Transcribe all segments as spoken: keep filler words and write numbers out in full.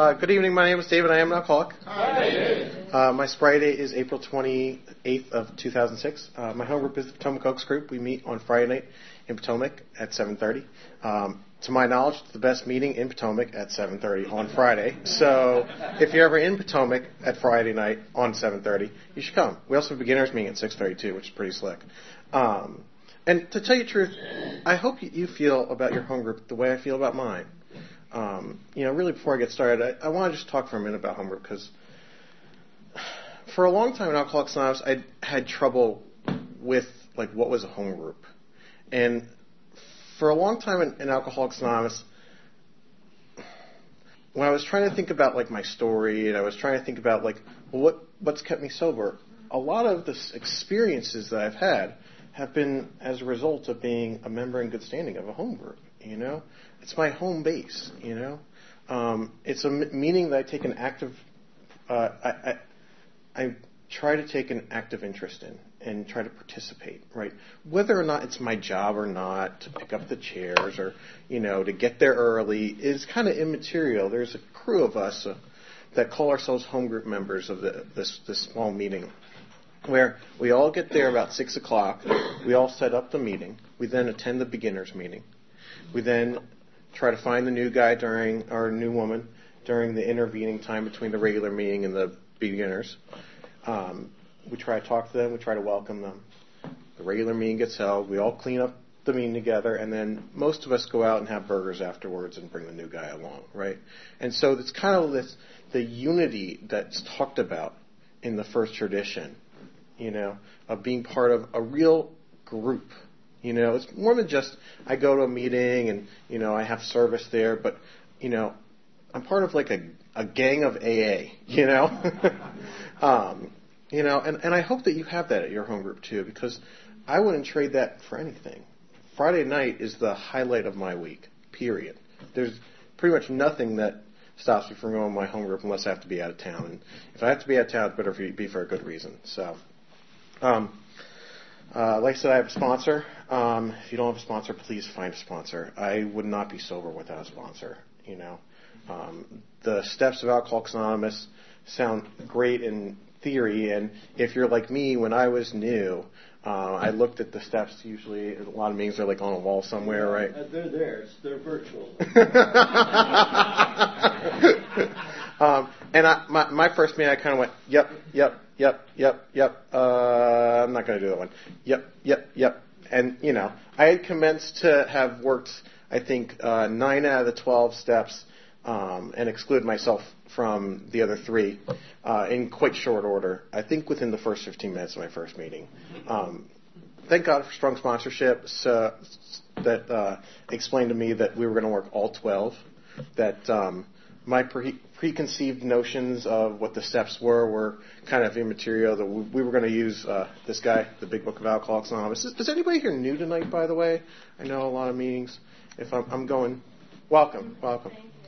Uh, good evening. My name is David. I am an alcoholic. Hi, David. Uh, my sobriety date is April twenty-eighth of two thousand six. Uh, my home group is the Potomac Oaks Group. We meet on Friday night in Potomac at seven thirty. Um, to my knowledge, it's the best meeting in Potomac at seven thirty on Friday. So if you're ever in Potomac at Friday night on seven thirty, you should come. We also have a beginners meeting at six thirty too, which is pretty slick. Um, and to tell you the truth, I hope you feel about your home group the way I feel about mine. Um, you know, really before I get started, I, I want to just talk for a minute about home group because for a long time in Alcoholics Anonymous, I had trouble with, like, what was a home group. And for a long time in, in Alcoholics Anonymous, when I was trying to think about, like, my story and I was trying to think about, like, well, what, what's kept me sober, a lot of the experiences that I've had have been as a result of being a member in good standing of a home group, you know? It's my home base, you know? Um, it's a m- meaning that I take an active, uh, I, I, I try to take an active interest in and try to participate, right? Whether or not it's my job or not, to pick up the chairs or, you know, to get there early is kind of immaterial. There's a crew of us uh, that call ourselves home group members of the, this, this small meeting, where we all get there about six o'clock. We all set up the meeting. We then attend the beginners meeting. We then try to find the new guy during, or new woman during the intervening time between the regular meeting and the beginners. Um, we try to talk to them. We try to welcome them. The regular meeting gets held. We all clean up the meeting together, and then most of us go out and have burgers afterwards and bring the new guy along, right? And so it's kind of this, the unity that's talked about in the first tradition, you know, of being part of a real group. You know, it's more than just I go to a meeting and, you know, I have service there, but, you know, I'm part of like a, a gang of A A, you know? um, you know, and, and I hope that you have that at your home group too, because I wouldn't trade that for anything. Friday night is the highlight of my week, period. There's pretty much nothing that stops me from going to my home group unless I have to be out of town. And if I have to be out of town, it better be for a good reason. So, um, Uh, like I said, I have a sponsor. Um, if you don't have a sponsor, please find a sponsor. I would not be sober without a sponsor, you know. Um, the steps of Alcoholics Anonymous sound great in theory, and if you're like me, when I was new, uh, I looked at the steps. Usually, a lot of meetings are like on a wall somewhere, yeah, right? Uh, they're there. It's, they're virtual. um, and I, my, my first meeting, I kind of went, yep, yep, yep, yep, yep. Uh, I'm not going to do that one. Yep, yep, yep. And, you know, I had commenced to have worked, I think, uh, nine out of the twelve steps um, and excluded myself from the other three uh, in quite short order. I think within the first fifteen minutes of my first meeting. Um, thank God for strong sponsorship so, that uh, explained to me that we were going to work all twelve, that um, my pre- preconceived notions of what the steps were were kind of immaterial, that we, we were going to use uh, this guy, the Big Book of Alcoholics Anonymous. Is, is anybody here new tonight, by the way? I know a lot of meetings. If I'm, I'm going, welcome, welcome.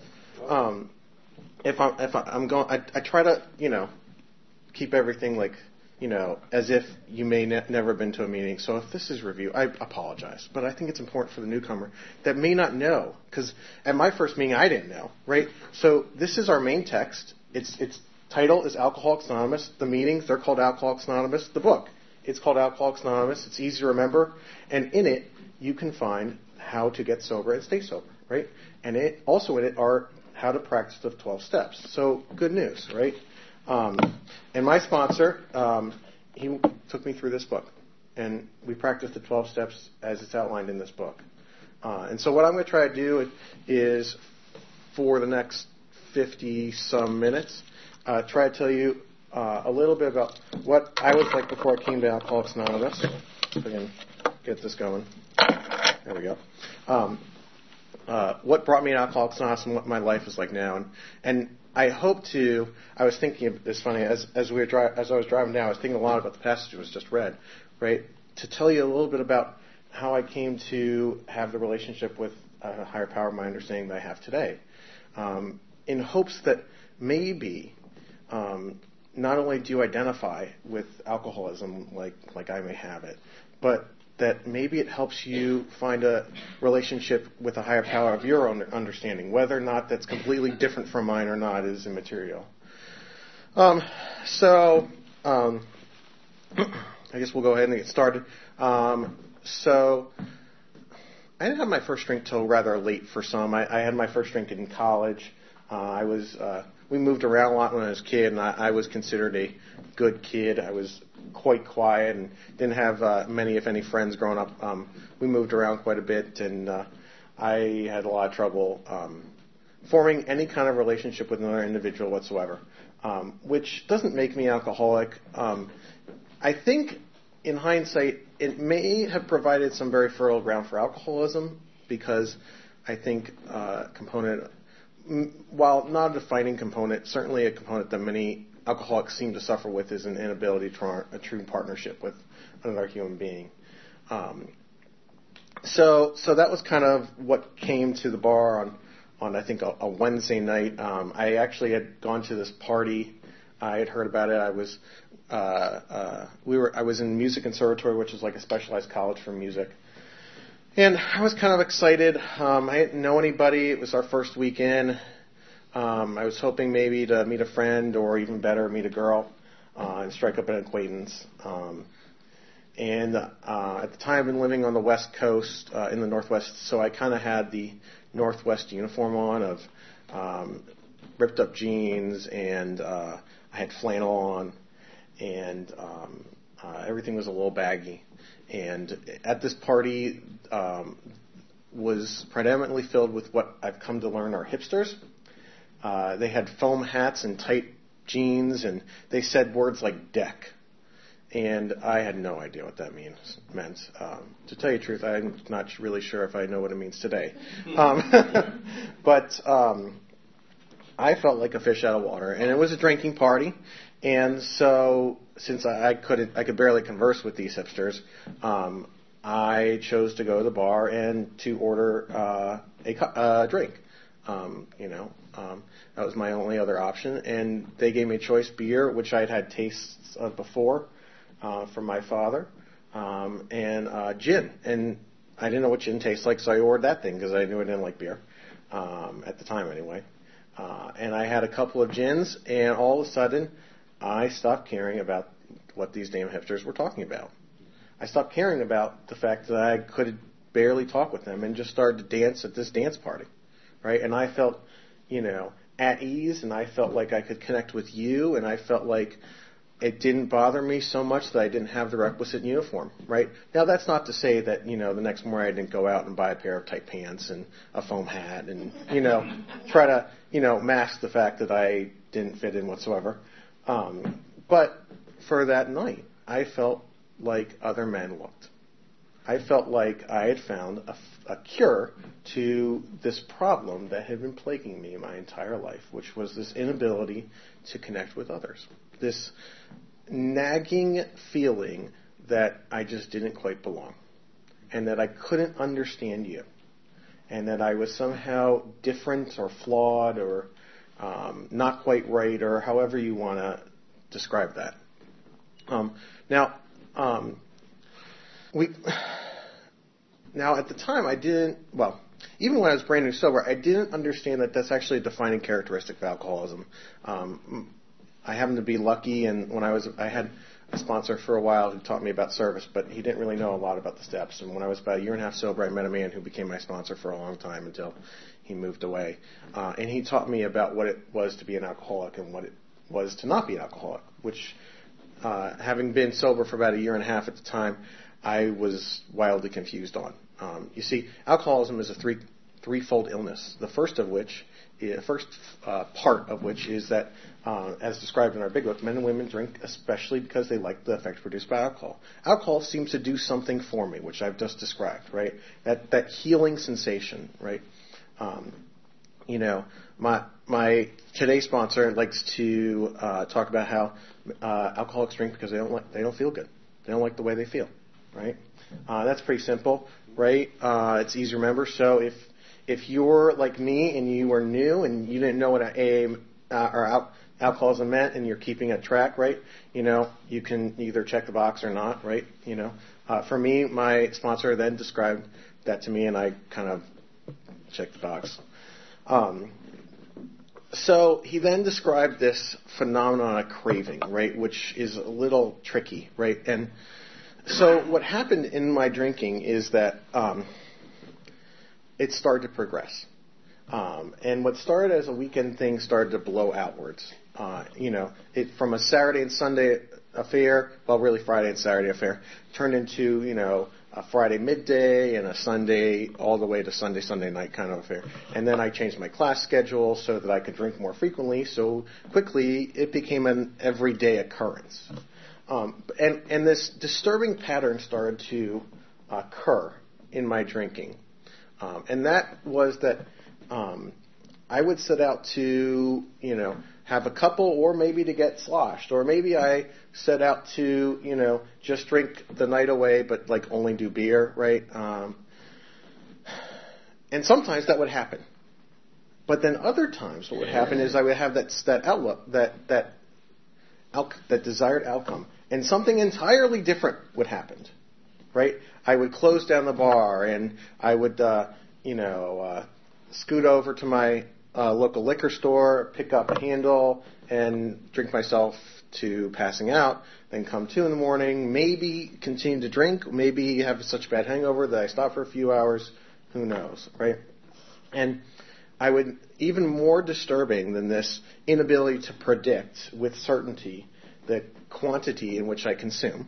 Um, if I'm, if I'm going, I, I try to, you know, keep everything like, you know, as if you may ne- never have been to a meeting. So if this is review, I apologize. But I think it's important for the newcomer that may not know, because at my first meeting I didn't know, right? So this is our main text. Its its title is Alcoholics Anonymous. The meetings, they're called Alcoholics Anonymous. The book, it's called Alcoholics Anonymous. It's easy to remember. And in it, you can find how to get sober and stay sober, right? And it also in it are how to practice the twelve steps. So good news, right? Um, and my sponsor, um, he took me through this book, and we practiced the twelve steps as it's outlined in this book. Uh, and so what I'm going to try to do is, for the next fifty-some minutes, uh, try to tell you uh, a little bit about what I was like before I came to Alcoholics Anonymous. If I can get this going. There we go. Um, uh, what brought me to Alcoholics Anonymous and what my life is like now. And, and I hope to, I was thinking of this funny, as as we were dri- as I was driving down, I was thinking a lot about the passage that was just read, right? To tell you a little bit about how I came to have the relationship with a higher power of my understanding that I have today, um, in hopes that maybe um, not only do you identify with alcoholism like like I may have it, but that maybe it helps you find a relationship with a higher power of your own understanding. Whether or not that's completely different from mine or not is immaterial. Um, so, um, I guess we'll go ahead and get started. Um, so, I didn't have my first drink till rather late for some. I, I had my first drink in college. Uh, I was, uh, we moved around a lot when I was a kid, and I, I was considered a good kid. I was quite quiet and didn't have uh, many, if any, friends growing up. Um, we moved around quite a bit, and uh, I had a lot of trouble um, forming any kind of relationship with another individual whatsoever, um, which doesn't make me alcoholic. Um, I think, in hindsight, it may have provided some very fertile ground for alcoholism, because I think uh, component, while not a defining component, certainly a component that many alcoholics seem to suffer with is an inability to form a true partnership with another human being. Um, so, so that was kind of what came to the bar on, on I think a, a Wednesday night. Um, I actually had gone to this party. I had heard about it. I was, uh, uh, we were, I was in music conservatory, which is like a specialized college for music. And I was kind of excited. Um, I didn't know anybody. It was our first weekend. Um, I was hoping maybe to meet a friend, or even better, meet a girl, uh, and strike up an acquaintance. Um, and uh, at the time, I've been living on the West Coast, uh, in the Northwest, so I kind of had the Northwest uniform on of um, ripped up jeans, and uh, I had flannel on, and um, uh, everything was a little baggy. And at this party um, was predominantly filled with what I've come to learn are hipsters. Uh, they had foam hats and tight jeans, and they said words like deck. And I had no idea what that means meant. Um, to tell you the truth, I'm not really sure if I know what it means today. Um, but um, I felt like a fish out of water, and it was a drinking party. And so, since I, I couldn't, I could barely converse with these hipsters, um, I chose to go to the bar and to order uh, a uh, drink. Um, you know, um, that was my only other option, and they gave me a choice beer, which I had had tastes of before uh, from my father, um, and uh, gin. And I didn't know what gin tastes like, so I ordered that thing because I knew I didn't like beer um, at the time, anyway. Uh, and I had a couple of gins, and all of a sudden, I stopped caring about what these damn hipsters were talking about. I stopped caring about the fact that I could barely talk with them, and just started to dance at this dance party. Right, and I felt, you know, at ease, and I felt like I could connect with you, and I felt like it didn't bother me so much that I didn't have the requisite uniform, right? Now, that's not to say that, you know, the next morning I didn't go out and buy a pair of tight pants and a foam hat and, you know, try to, you know, mask the fact that I didn't fit in whatsoever. Um, but for that night, I felt like other men looked. I felt like I had found a, a cure to this problem that had been plaguing me my entire life, which was this inability to connect with others. This nagging feeling that I just didn't quite belong, and that I couldn't understand you, and that I was somehow different or flawed or um, not quite right, or however you want to describe that. Um, now, um, we... Now, at the time, I didn't, well, even when I was brand new sober, I didn't understand that that's actually a defining characteristic of alcoholism. Um, I happened to be lucky, and when I was, I had a sponsor for a while who taught me about service, but he didn't really know a lot about the steps. And when I was about a year and a half sober, I met a man who became my sponsor for a long time until he moved away. Uh, and he taught me about what it was to be an alcoholic and what it was to not be an alcoholic, which, uh, having been sober for about a year and a half at the time, I was wildly confused on. Um, you see, alcoholism is a three threefold illness. The first of which, the first uh, part of which is that, uh, as described in our big book, men and women drink especially because they like the effect produced by alcohol. Alcohol seems to do something for me, which I've just described, right? That that healing sensation, right? Um, you know, my my today's sponsor likes to uh, talk about how uh, alcoholics drink because they don't like they don't feel good. They don't like the way they feel, right? Uh, that's pretty simple, right? Uh, it's easy to remember. So if if you're like me and you were new and you didn't know what A A uh, or al- alcoholism meant, and you're keeping a track, right? You know, you can either check the box or not, right? You know, Uh, for me, my sponsor then described that to me, and I kind of checked the box. Um, so he then described this phenomenon of craving, right, which is a little tricky, right? And so what happened in my drinking is that um, it started to progress. Um, and what started as a weekend thing started to blow outwards. Uh, you know, it from a Saturday and Sunday affair, well, really Friday and Saturday affair, turned into, you know, a Friday midday and a Sunday all the way to Sunday, Sunday night kind of affair. And then I changed my class schedule so that I could drink more frequently. So quickly, it became an everyday occurrence. Um, and, and this disturbing pattern started to occur in my drinking. Um, and that was that um, I would set out to, you know, have a couple or maybe to get sloshed. Or maybe I set out to, you know, just drink the night away but, like, only do beer, right? Um, and sometimes that would happen. But then other times what would happen is I would have that, that outlook, that, that, out, that desired outcome. And something entirely different would happen, right? I would close down the bar and I would, uh, you know, uh, scoot over to my uh, local liquor store, pick up a handle, and drink myself to passing out. Then come to in the morning, maybe continue to drink, maybe have such a bad hangover that I stop for a few hours. Who knows, right? And I would, even more disturbing than this inability to predict with certainty the quantity in which I consume,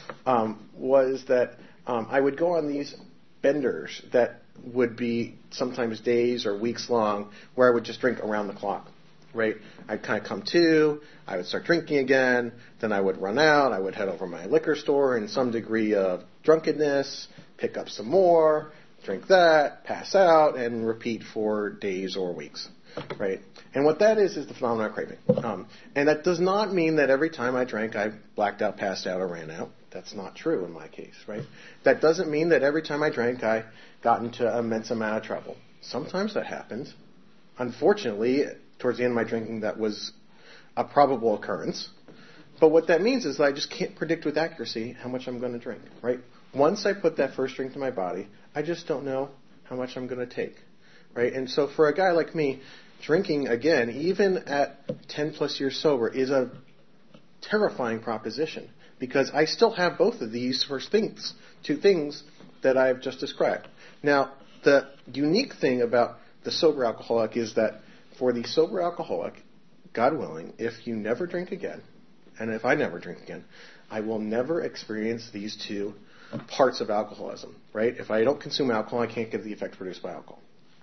um, was that um, I would go on these benders that would be sometimes days or weeks long where I would just drink around the clock, right? I'd kind of come to, I would start drinking again, then I would run out, I would head over to my liquor store in some degree of drunkenness, pick up some more, drink that, pass out, and repeat for days or weeks, right? And what that is is the phenomenon of craving. Um, and that does not mean that every time I drank I blacked out, passed out, or ran out. That's not true in my case, right? That doesn't mean that every time I drank I got into an immense amount of trouble. Sometimes that happens. Unfortunately, towards the end of my drinking, that was a probable occurrence. But what that means is that I just can't predict with accuracy how much I'm going to drink, right? Once I put that first drink to my body, I just don't know how much I'm going to take, right? And so for a guy like me, drinking, again, even at ten plus years sober, is a terrifying proposition because I still have both of these first things, two things that I've just described. Now, the unique thing about the sober alcoholic is that for the sober alcoholic, God willing, if you never drink again, and if I never drink again, I will never experience these two parts of alcoholism, right? If I don't consume alcohol, I can't get the effects produced by alcohol.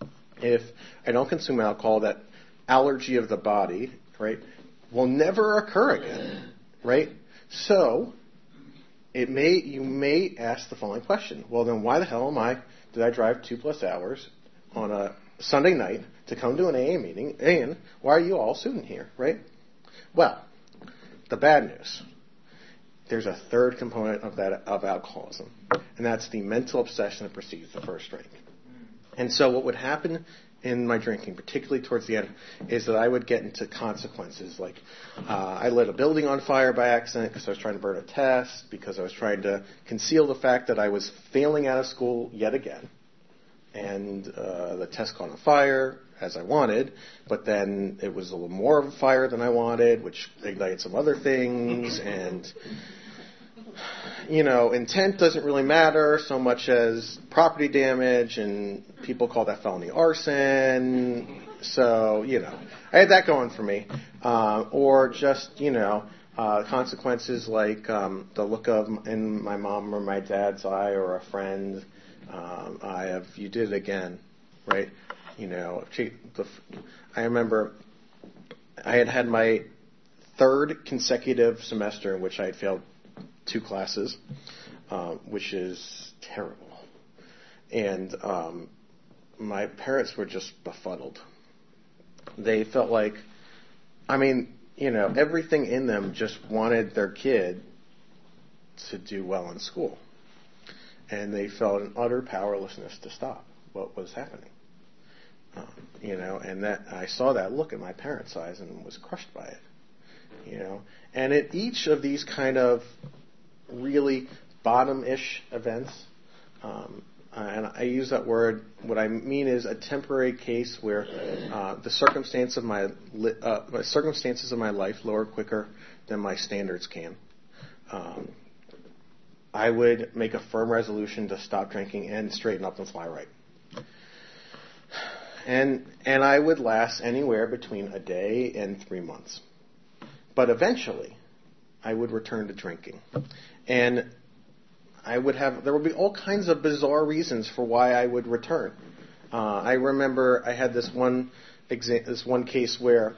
If I don't consume alcohol, that allergy of the body, right, will never occur again, right? So, it may you may ask the following question. Well, then why the hell am I, did I drive two plus hours on a Sunday night to come to an A A meeting, and why are you all sitting here, right? Well, the bad news. There's a third component of that of alcoholism, and that's the mental obsession that precedes the first drink. And so what would happen in my drinking, particularly towards the end, is that I would get into consequences. Like uh, I lit a building on fire by accident because I was trying to burn a test, because I was trying to conceal the fact that I was failing out of school yet again. And uh, the test caught on fire, as I wanted, but then it was a little more of a fire than I wanted, which ignited some other things, and, you know, intent doesn't really matter so much as property damage, and people call that felony arson, so, you know, I had that going for me. Uh, or just, you know, uh, consequences like um, the look of in my mom or my dad's eye or a friend, um, I have, you did it again, right? You know, I remember I had had my third consecutive semester in which I had failed two classes, um, which is terrible. And um, my parents were just befuddled. They felt like, I mean, you know, everything in them just wanted their kid to do well in school. And they felt an utter powerlessness to stop what was happening. Um, you know, and that I saw that look in my parents' eyes and was crushed by it. You know, and at each of these kind of really bottom-ish events. Um, and I use that word. What I mean is a temporary case where uh, the circumstance of my, li- uh, my circumstances of my life lower quicker than my standards can. Um, I would make a firm resolution to stop drinking and straighten up and fly right. And and I would last anywhere between a day and three months. But eventually, I would return to drinking. And I would have, there would be all kinds of bizarre reasons for why I would return. Uh, I remember I had this one exa- this one case where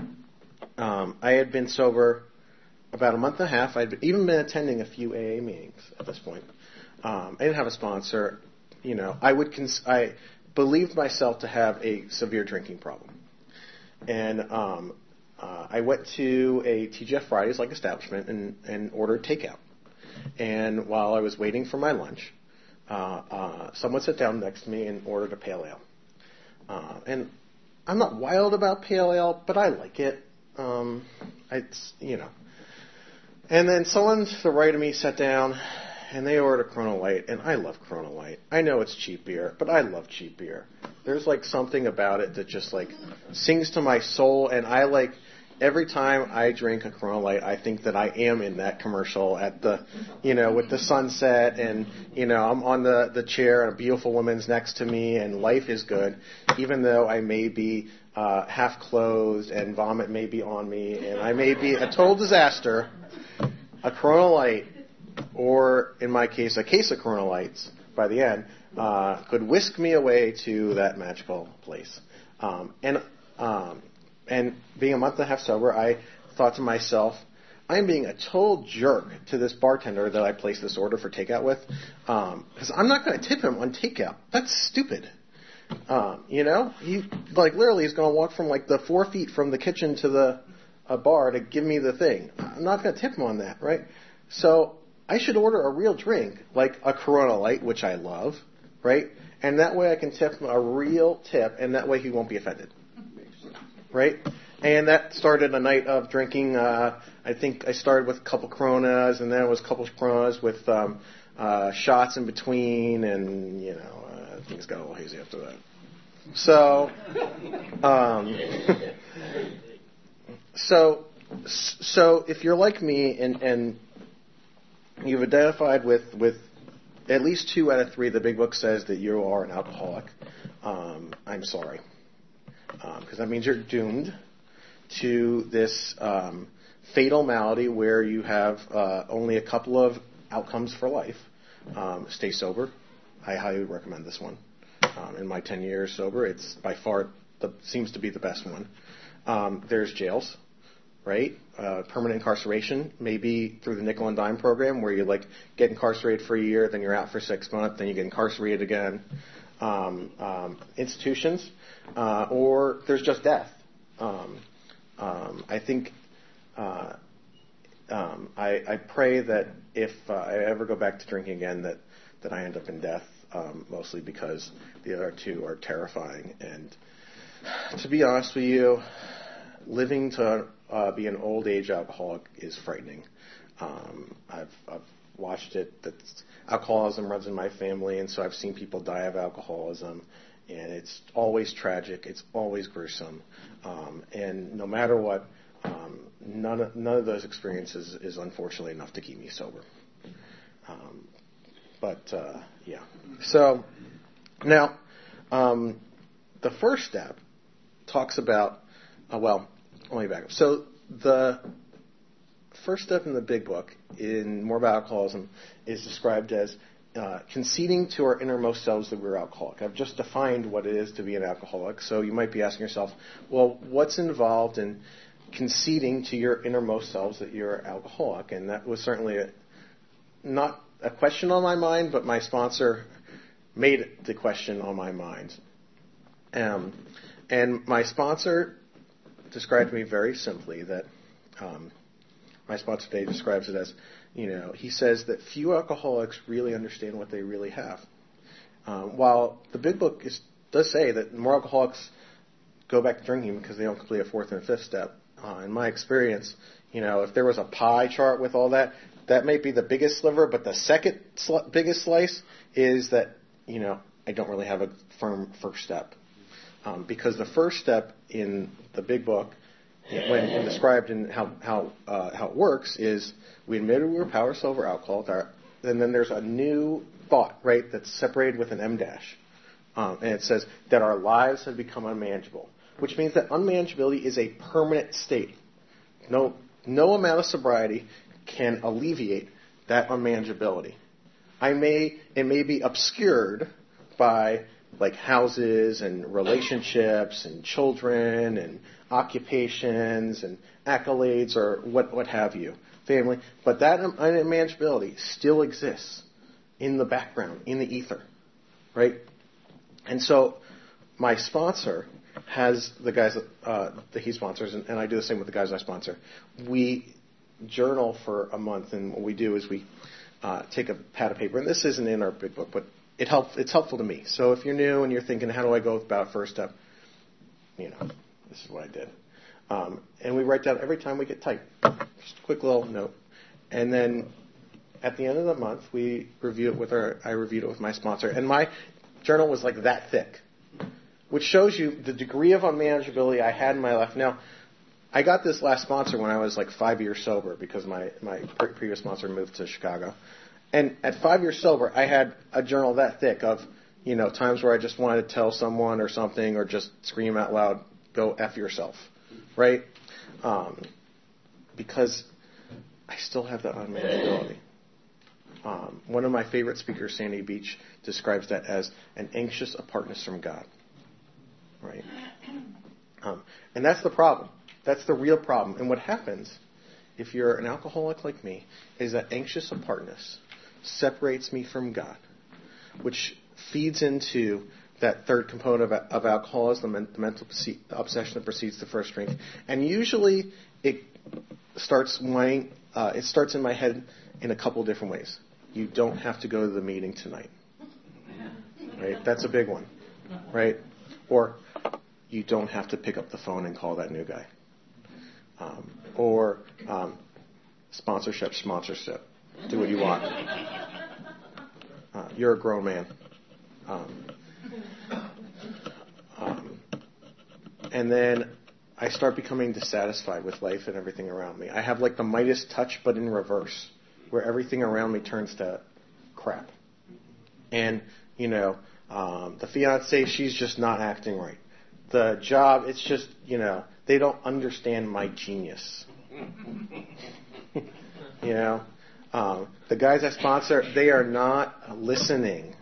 um, I had been sober about a month and a half. I'd even been attending a few A A meetings at this point. Um, I didn't have a sponsor. You know, I would cons- I believed myself to have a severe drinking problem. And um, uh, I went to a T G F Fridays like establishment and, and ordered takeout. And while I was waiting for my lunch, uh, uh, someone sat down next to me and ordered a pale ale. Uh, and I'm not wild about pale ale, but I like it. Um, it's, you know. And then someone to the right of me sat down, and they ordered a Corona Light, and I love Corona Light. I know it's cheap beer, but I love cheap beer. There's like something about it that just like sings to my soul, and I like every time I drink a Corona Light, I think that I am in that commercial at the, you know, with the sunset, and you know, I'm on the the chair, and a beautiful woman's next to me, and life is good, even though I may be uh, half clothed and vomit may be on me, and I may be a total disaster. A Corona Light, or in my case, a case of Corona Lights by the end, uh, could whisk me away to that magical place. Um, and um, and being a month and a half sober, I thought to myself, I'm being a total jerk to this bartender that I placed this order for takeout with, because um, I'm not going to tip him on takeout. That's stupid. Um, you know, he like literally is going to walk from like the four feet from the kitchen to the a bar to give me the thing. I'm not going to tip him on that, right? So I should order a real drink, like a Corona Light, which I love, right? And that way I can tip him a real tip, and that way he won't be offended, right? And that started a night of drinking. Uh, I think I started with a couple Coronas, and then it was a couple Coronas with um, uh, shots in between, and, you know, uh, things got a little hazy after that. So, um... So, so if you're like me and, and you've identified with, with at least two out of three, the Big Book says that you are an alcoholic, um, I'm sorry. Because um, that means you're doomed to this um, fatal malady where you have uh, only a couple of outcomes for life. Um, stay sober. I highly recommend this one. Um, in my ten years sober, it's by far the, seems to be the best one. Um, there's jails, right? Uh, permanent incarceration, maybe through the nickel and dime program, where you like get incarcerated for a year, then you're out for six months, then you get incarcerated again. Um, um, institutions, uh, or there's just death. Um, um, I think uh, um, I, I pray that if uh, I ever go back to drinking again, that that I end up in death, um, mostly because the other two are terrifying. And to be honest with you, living to uh, be an old age alcoholic is frightening. Um, I've, I've watched it. That alcoholism runs in my family, and so I've seen people die of alcoholism, and it's always tragic. It's always gruesome, um, and no matter what, um, none of, none of those experiences is unfortunately enough to keep me sober. Um, but uh, yeah, so now um, the first step talks about, uh, well, let me back up. So the first step in the Big Book in More About Alcoholism is described as uh, conceding to our innermost selves that we're alcoholic. I've just defined what it is to be an alcoholic. So you might be asking yourself, well, what's involved in conceding to your innermost selves that you're alcoholic? And that was certainly a, not a question on my mind, but my sponsor made it the question on my mind. Um, and my sponsor described to me very simply that um, my sponsor today describes it as, you know, he says that few alcoholics really understand what they really have. Um, while the Big Book is, does say that more alcoholics go back to drinking because they don't complete a fourth and a fifth step, uh, in my experience, you know, if there was a pie chart with all that, that might be the biggest sliver, but the second sl- biggest slice is that, you know, I don't really have a firm first step. Um, because the first step in the big book, when described in how how uh, how it works, is we admitted we were powerless over alcohol, and then there's a new thought, right, that's separated with an M dash. Um, and it says that our lives have become unmanageable, which means that unmanageability is a permanent state. No, no amount of sobriety can alleviate that unmanageability. I may, it may be obscured by like houses and relationships and children and occupations and accolades or what, what have you, family. But that unmanageability still exists in the background, in the ether, right? And so my sponsor has the guys that, uh, that he sponsors, and, and I do the same with the guys I sponsor. We journal for a month, and what we do is we uh, take a pad of paper, and this isn't in our big book, but it helps. It's helpful to me. So if you're new and you're thinking, how do I go about first step? You know, this is what I did. Um, and we write down every time we get tight, just a quick little note, and then at the end of the month we review it with our. I reviewed it with my sponsor, and my journal was like that thick, which shows you the degree of unmanageability I had in my life. Now, I got this last sponsor when I was like five years sober because my, my previous sponsor moved to Chicago. And at five years sober, I had a journal that thick of, you know, times where I just wanted to tell someone or something or just scream out loud, go F yourself, right? Um, because I still have that unmanageability. Um, one of my favorite speakers, Sandy Beach, describes that as an anxious apartness from God, right? Um, and that's the problem. That's the real problem. And what happens if you're an alcoholic like me is that anxious apartness separates me from God, which feeds into that third component of, of alcoholism, the, the mental the obsession that precedes the first drink. And usually it starts weighing, uh, it starts in my head in a couple different ways. You don't have to go to the meeting tonight. Right? That's a big one. Right? Or you don't have to pick up the phone and call that new guy. Um, or um, sponsorship, sponsorship. Do what you want. Uh, you're a grown man. Um, um, and then I start becoming dissatisfied with life and everything around me. I have like the Midas touch, but in reverse, where everything around me turns to crap. And, you know, um, the fiancée, she's just not acting right. The job, it's just, you know, they don't understand my genius. You know, um, the guys I sponsor, they are not listening.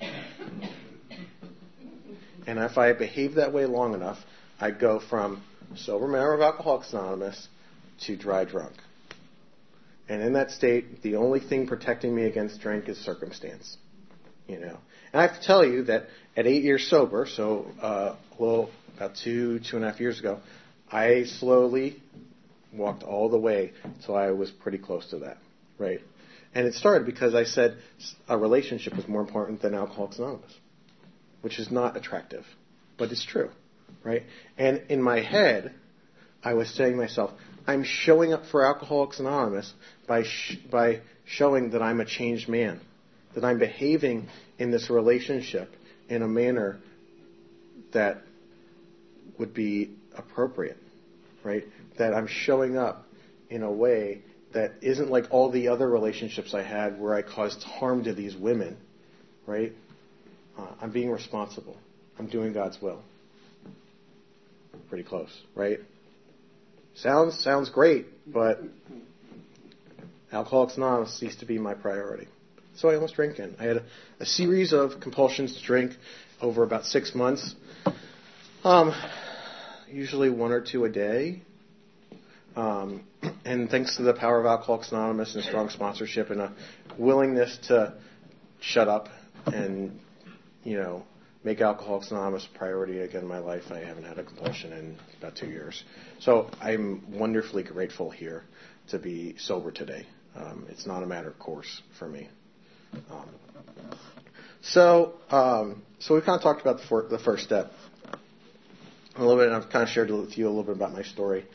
And if I behave that way long enough, I go from sober member of Alcoholics Anonymous to dry drunk. And in that state, the only thing protecting me against drink is circumstance. You know, and I have to tell you that at eight years sober, so uh, a little about two, two and a half years ago, I slowly walked all the way till I was pretty close to that, right? And it started because I said a relationship was more important than Alcoholics Anonymous, which is not attractive, but it's true, right? And in my head, I was saying to myself, I'm showing up for Alcoholics Anonymous by sh- by showing that I'm a changed man, that I'm behaving in this relationship in a manner that would be appropriate, right? That I'm showing up in a way that isn't like all the other relationships I had where I caused harm to these women, right? Uh, I'm being responsible. I'm doing God's will. Pretty close, right? Sounds sounds great, but Alcoholics Anonymous ceased to be my priority. So I almost drank in. I had a, a series of compulsions to drink over about six months. Um, usually one or two a day. Um, and thanks to the power of Alcoholics Anonymous and strong sponsorship and a willingness to shut up and, you know, make Alcoholics Anonymous a priority again in my life, I haven't had a compulsion in about two years. So I'm wonderfully grateful here to be sober today. Um, it's not a matter of course for me. Um, so, um, so we kind of talked about the, for, the first step a little bit, and I've kind of shared with you a little bit about my story.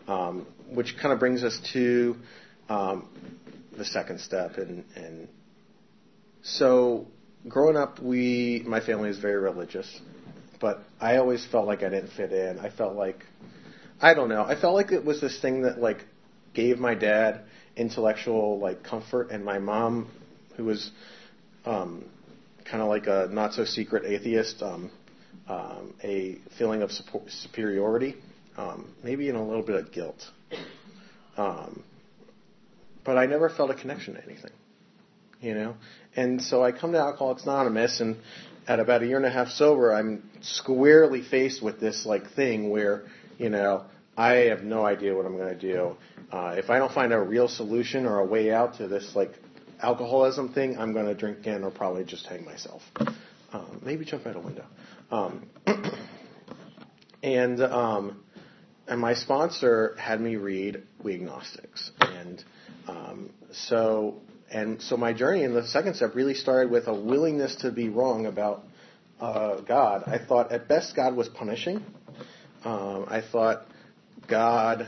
um, which kind of brings us to um, the second step. And, and so growing up, we my family is very religious, but I always felt like I didn't fit in. I felt like, I don't know, I felt like it was this thing that like gave my dad intellectual like comfort, and my mom, who was um, kind of like a not so secret atheist, um, um, a feeling of support, superiority, um, maybe in a little bit of guilt. Um, but I never felt a connection to anything, you know. And so I come to Alcoholics Anonymous, and at about a year and a half sober, I'm squarely faced with this like thing where, you know, I have no idea what I'm going to do. Uh, if I don't find a real solution or a way out to this like alcoholism thing, I'm going to drink again or probably just hang myself. Um, maybe jump out a window. Um, and um, and my sponsor had me read We Agnostics, and um, so and so my journey in the second step really started with a willingness to be wrong about uh, God. I thought at best God was punishing. Um, I thought God,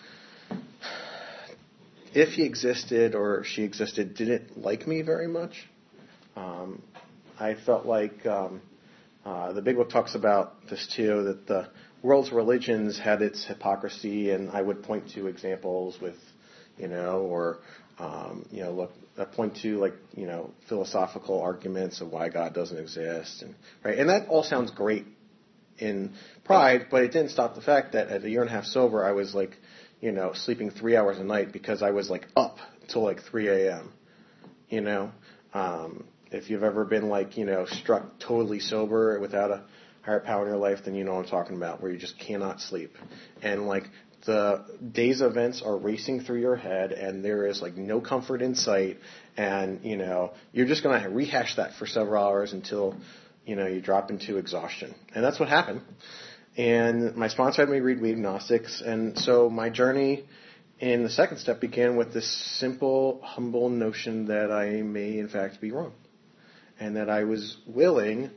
if he existed or she existed, didn't like me very much. Um, I felt like um, uh, the Big Book talks about this too, that the world's religions had its hypocrisy, and I would point to examples with, you know, or um, you know, look, I point to like, you know, philosophical arguments of why God doesn't exist, and right, and that all sounds great in pride, but it didn't stop the fact that at a year and a half sober, I was like, you know, sleeping three hours a night because I was like up till like three a.m. You know, um, if you've ever been like, you know, struck totally sober without a higher power in your life, then you know what I'm talking about, where you just cannot sleep. And like the day's events are racing through your head, and there is like no comfort in sight, and you know, you're just going to rehash that for several hours until, you know, you drop into exhaustion. And that's what happened. And my sponsor had me read We Agnostics. And so my journey in the second step began with this simple, humble notion that I may, in fact, be wrong. And that I was willing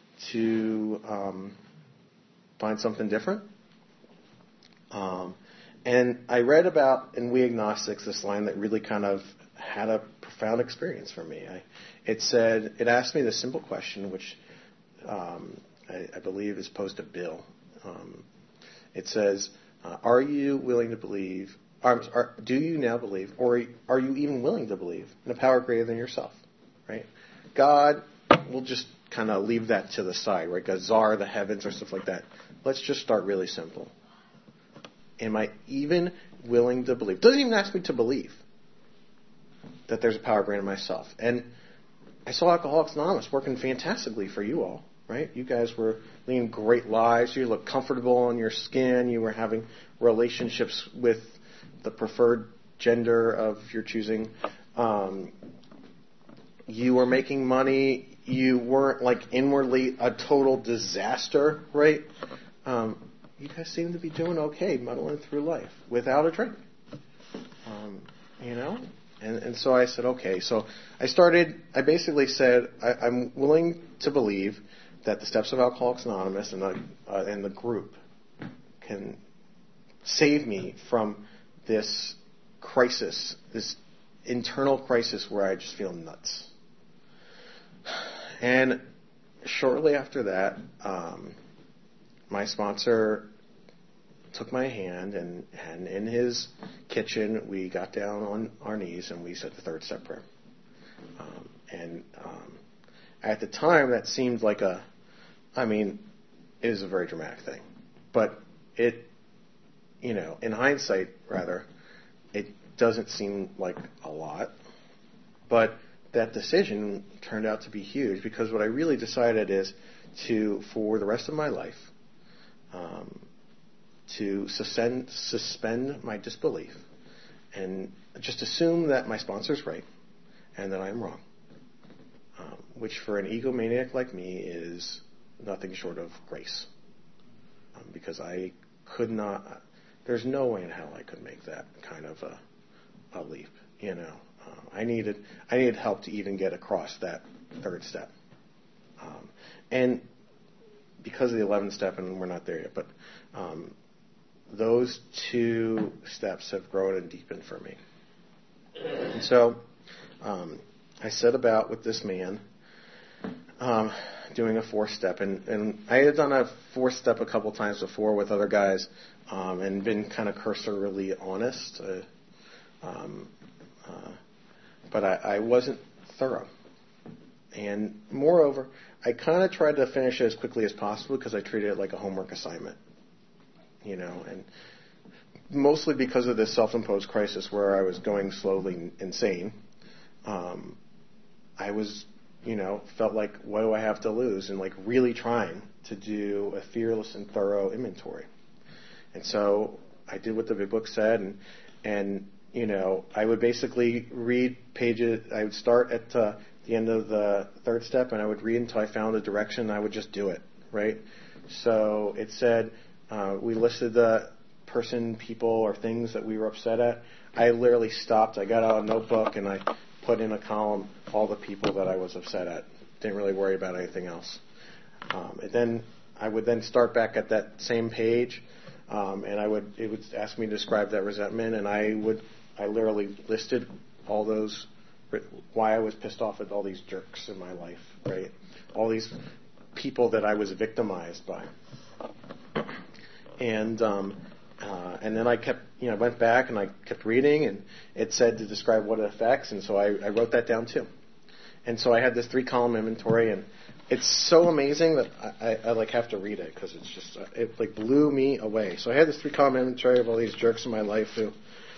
to um, find something different. Um, and I read about in We Agnostics this line that really kind of had a profound experience for me. I, it said, it asked me this simple question, which Um, I, I believe is posed to Bill. Um, it says, uh, are you willing to believe, are, are, do you now believe, or are you even willing to believe in a power greater than yourself, right? God, we'll just kind of leave that to the side, right? Gazar, the heavens, or stuff like that. Let's just start really simple. Am I even willing to believe? Doesn't even ask me to believe that there's a power greater than myself. And I saw Alcoholics Anonymous working fantastically for you all, right? You guys were leading great lives. You looked comfortable in your skin. You were having relationships with the preferred gender of your choosing. Um, you were making money. You weren't like inwardly a total disaster, right? Um, you guys seem to be doing okay, muddling through life without a drink. Um, you know? And, and so I said, okay. So I started, I basically said, I, I'm willing to believe that the steps of Alcoholics Anonymous and the, uh, and the group can save me from this crisis, this internal crisis where I just feel nuts. And shortly after that, um, my sponsor took my hand, and, and in his kitchen, we got down on our knees and we said the third step prayer. Um, and um, at the time, that seemed like a, I mean, it was a very dramatic thing. But it, you know, in hindsight, rather, it doesn't seem like a lot. But that decision turned out to be huge, because what I really decided is to, for the rest of my life, um, to suspend, suspend my disbelief and just assume that my sponsor's right and that I'm wrong, um, which for an egomaniac like me is nothing short of grace, um, because I could not, there's no way in hell I could make that kind of a, a leap, you know. Uh, I needed I needed help to even get across that third step. Um, and because of the eleventh step, and we're not there yet, but um, those two steps have grown and deepened for me. And so um, I set about with this man um, doing a four-step. And, and I had done a four-step a couple times before with other guys um, and been kind of cursorily honest. Uh, um, uh, but I, I wasn't thorough. And moreover, I kind of tried to finish it as quickly as possible because I treated it like a homework assignment. You know, and mostly because of this self-imposed crisis where I was going slowly insane, um, I was, you know, felt like, what do I have to lose? And like really trying to do a fearless and thorough inventory. And so I did what the big book said, and, and you know, I would basically read pages. I would start at uh, the end of the third step, and I would read until I found a direction, and I would just do it, right? So it said, uh, we listed the person, people, or things that we were upset at. I literally stopped. I got out a notebook, and I put in a column all the people that I was upset at. Didn't really worry about anything else. Um, and then I would then start back at that same page, um, and I would it would ask me to describe that resentment, and I would I literally listed all those, why I was pissed off at all these jerks in my life, right? All these people that I was victimized by. And um, uh, and then I kept, you know, went back and I kept reading, and it said to describe what it affects, and so I, I wrote that down too. And so I had this three-column inventory, and it's so amazing that I, I, I like have to read it because it's just uh, it like blew me away. So I had this three-column inventory of all these jerks in my life who,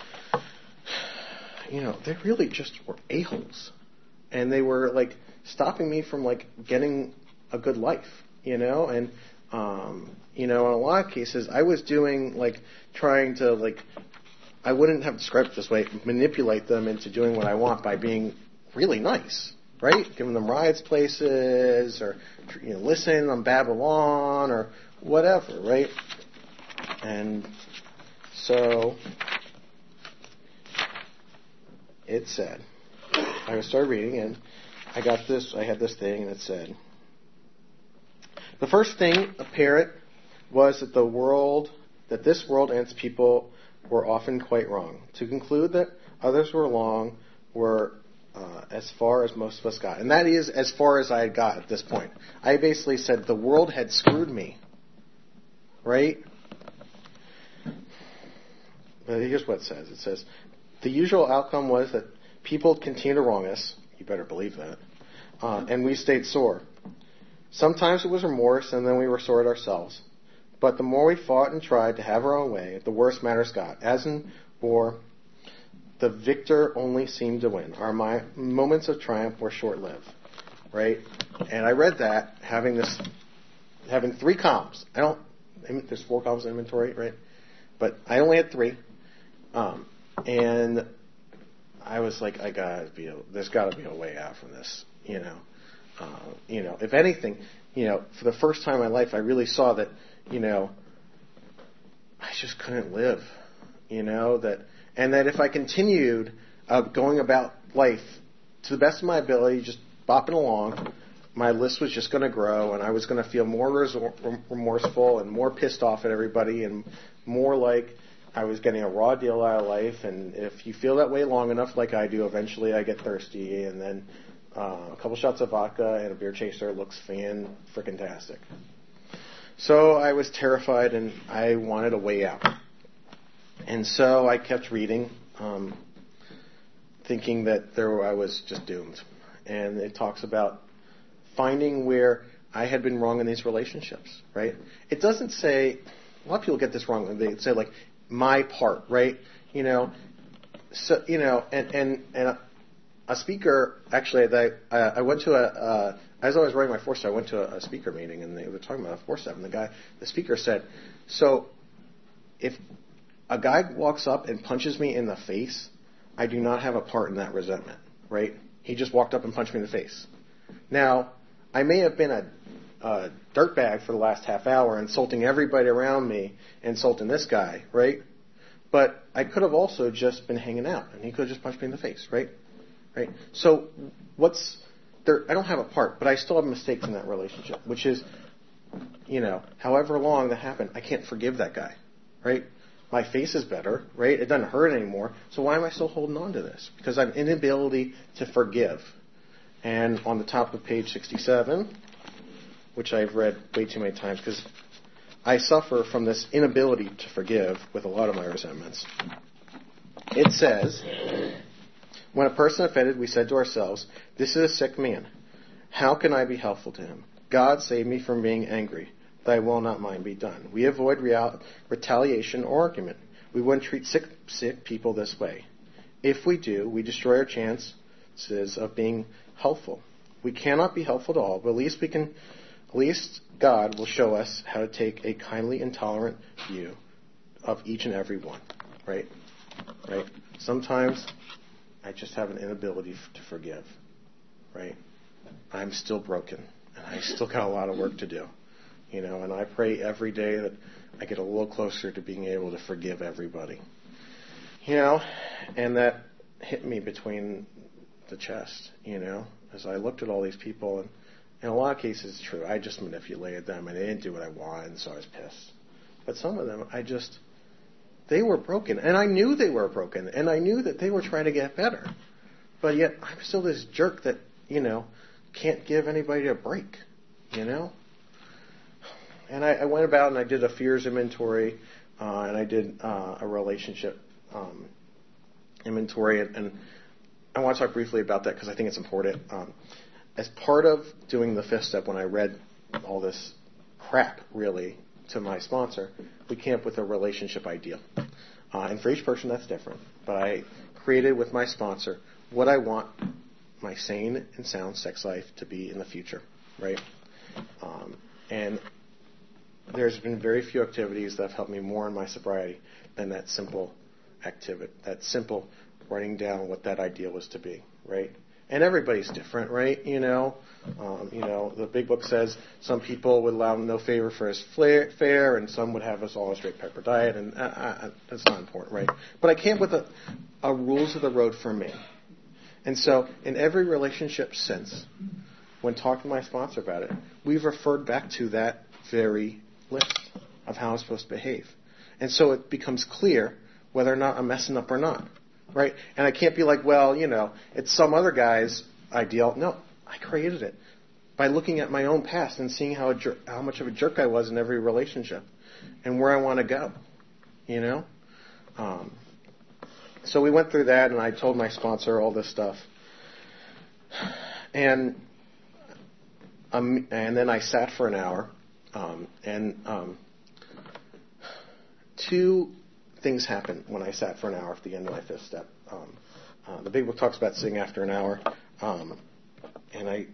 you know, they really just were a-holes, and they were like stopping me from like getting a good life, you know, and um, you know, in a lot of cases, I was doing like trying to like, I wouldn't have described it this way, manipulate them into doing what I want by being really nice, right? Giving them rides places, or you know, listening on Babylon or whatever, right? And so it said, I started reading, and I got this, I had this thing, and it said, the first thing apparent was that the world, that this world and its people were often quite wrong. To conclude that others were wrong were uh, as far as most of us got. And that is as far as I had got at this point. I basically said the world had screwed me. Right? But here's what it says. It says, the usual outcome was that people continued to wrong us. You better believe that. Uh, and we stayed sore. Sometimes it was remorse, and then we were sore at ourselves. But the more we fought and tried to have our own way, the worse matters got. As in war, the victor only seemed to win. Our mi- moments of triumph were short-lived, right? And I read that having this, having three columns. I don't. There's four columns in inventory, right? But I only had three, um, and I was like, I gotta be. A, there's got to be a way out from this, you know. Uh, you know, if anything, you know, for the first time in my life, I really saw that, you know, I just couldn't live, you know, that, and that if I continued uh, going about life to the best of my ability, just bopping along, my list was just going to grow, and I was going to feel more resor- remorseful and more pissed off at everybody, and more like I was getting a raw deal out of life. And if you feel that way long enough, like I do, eventually I get thirsty, and then Uh, a couple shots of vodka and a beer chaser looks fan-frickin-tastic. So I was terrified, and I wanted a way out. And so I kept reading, um, thinking that there I was just doomed. And it talks about finding where I had been wrong in these relationships, right? It doesn't say, a lot of people get this wrong. They say, like, my part, right? You know, so, you know, and, and, and a speaker, actually, that I, I went to a, uh, as I was writing my four-step, I went to a, a speaker meeting, and they were talking about a four-step, and the guy, the speaker said, so if a guy walks up and punches me in the face, I do not have a part in that resentment, right? He just walked up and punched me in the face. Now, I may have been a, a dirtbag for the last half hour, insulting everybody around me, insulting this guy, right? But I could have also just been hanging out, and he could have just punched me in the face, right? Right. So what's there? I don't have a part, but I still have mistakes in that relationship, which is, you know, however long that happened, I can't forgive that guy, right? My face is better, right? It doesn't hurt anymore. So why am I still holding on to this? Because I'm inability to forgive. And on the top of page sixty-seven, which I've read way too many times because I suffer from this inability to forgive with a lot of my resentments. It says, when a person offended, we said to ourselves, this is a sick man. How can I be helpful to him? God save me from being angry. Thy will, not mine, be done. We avoid real- retaliation or argument. We wouldn't treat sick, sick people this way. If we do, we destroy our chances of being helpful. We cannot be helpful to all, but at least we can, at least God will show us how to take a kindly and tolerant view of each and every one. Right? Right? Sometimes I just have an inability f- to forgive. Right? I'm still broken, and I still got a lot of work to do. You know, and I pray every day that I get a little closer to being able to forgive everybody. You know, and that hit me between the chest, you know, as I looked at all these people, and in a lot of cases it's true. I just manipulated them, and they didn't do what I wanted, and so I was pissed. But some of them, I just, they were broken, and I knew they were broken, and I knew that they were trying to get better. But yet, I'm still this jerk that, you know, can't give anybody a break, you know? And I, I went about and I did a fears inventory, uh, and I did uh, a relationship um, inventory, and, and I want to talk briefly about that because I think it's important. Um, as part of doing the fifth step, when I read all this crap, really, to my sponsor, we came up with a relationship ideal. Uh, and for each person, that's different. But I created with my sponsor what I want my sane and sound sex life to be in the future, right? Um, and there's been very few activities that have helped me more in my sobriety than that simple activity, that simple writing down what that ideal was to be, right? And everybody's different, right? You know, um, you know, the big book says some people would allow no favor for his fare, and some would have us all a straight pepper diet, and I, I, that's not important, right? But I came up with a, a rules of the road for me. And so in every relationship since, when talking to my sponsor about it, we've referred back to that very list of how I'm supposed to behave. And so it becomes clear whether or not I'm messing up or not, right? And I can't be like, well, you know, it's some other guy's ideal. No, I created it by looking at my own past and seeing how a jer- how much of a jerk I was in every relationship and where I want to go, you know? Um, so we went through that, and I told my sponsor all this stuff. And um, and then I sat for an hour. Um, and um, two things happened when I sat for an hour at the end of my fifth step. Um, uh, the big book talks about sitting after an hour. Um, and I,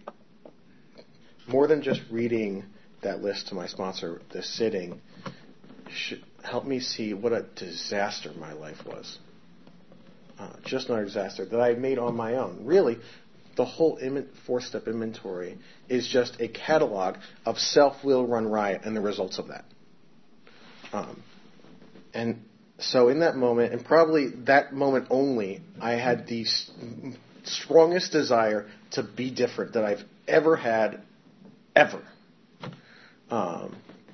more than just reading that list to my sponsor, the sitting should help me see what a disaster my life was. Uh, just not a disaster that I made on my own. Really, the whole im- four-step inventory is just a catalog of self-will run riot and the results of that. Um, and so in that moment, and probably that moment only, I had the s- strongest desire to be different that I've ever had, ever. Um,